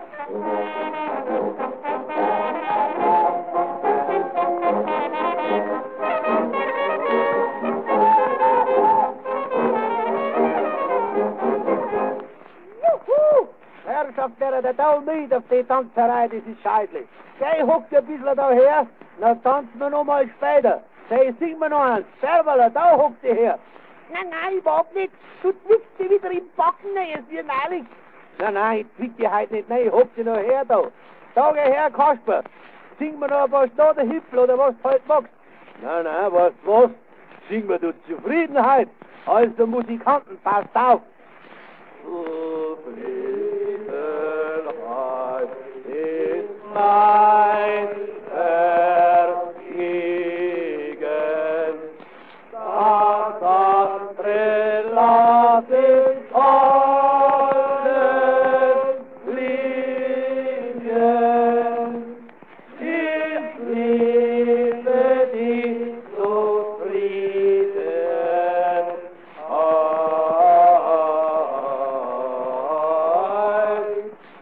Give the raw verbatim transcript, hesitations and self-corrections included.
Herrschaft, der, der Tau mit auf die Tanzerei, das ist scheidlich. Geh, hockt ein bisschen daher, dann tanzen wir noch mal später. Geh, sing mir noch eins. Servala, da hockt sie her. Nein, nein, ich wag nicht. Du zwickst sie wieder im Backen, ne, ist wie neulich. Nein, nein, ich zwick die heute nicht, nein, ich hock sie noch her da. Da, geh her, Kasper. Sing mir noch ein paar Stade Hippel oder was du halt magst. Nein, nein, was, was? Sing mir du Zufriedenheit. Als der Musikanten, passt auf. Zufriedenheit.